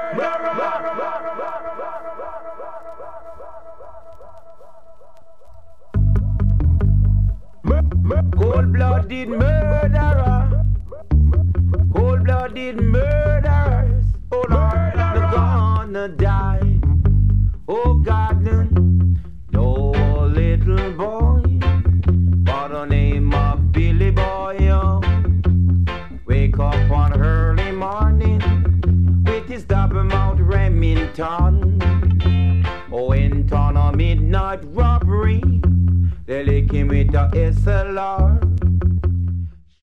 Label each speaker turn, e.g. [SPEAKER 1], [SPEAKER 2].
[SPEAKER 1] Cold-blooded murderer, cold-blooded murderers. Oh Lord, they're gonna die. Oh God, no little boy by the name of Billy Boy, wake up on early morning with his double mount Remington. Oh, went on a midnight robbery. They lick him with a SLR.